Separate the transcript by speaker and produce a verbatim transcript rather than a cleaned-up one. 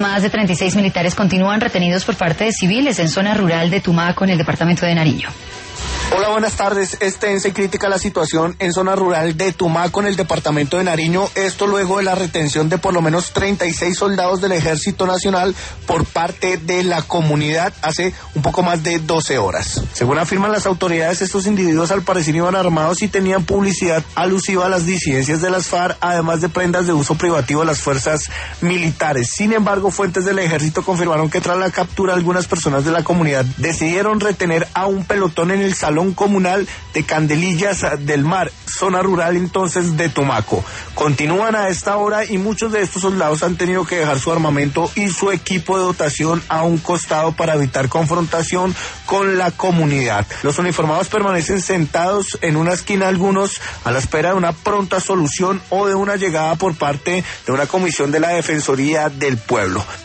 Speaker 1: Más de treinta y seis militares continúan retenidos por parte de civiles en zona rural de Tumaco, en el departamento de Nariño.
Speaker 2: Hola, buenas tardes. Es tensa y crítica la situación en zona rural de Tumaco, en el departamento de Nariño. Esto luego de la retención de por lo menos treinta y seis soldados del Ejército Nacional por parte de la comunidad hace un poco más de doce horas. Según afirman las autoridades, estos individuos al parecer iban armados y tenían publicidad alusiva a las disidencias de las FARC, además de prendas de uso privativo de las fuerzas militares. Sin embargo, fuentes del Ejército confirmaron que tras la captura, algunas personas de la comunidad decidieron retener a un pelotón en el salón comunal de Candelillas del Mar, zona rural entonces de Tumaco. Continúan a esta hora y muchos de estos soldados han tenido que dejar su armamento y su equipo de dotación a un costado para evitar confrontación con la comunidad. Los uniformados permanecen sentados en una esquina, algunos a la espera de una pronta solución o de una llegada por parte de una comisión de la Defensoría del Pueblo.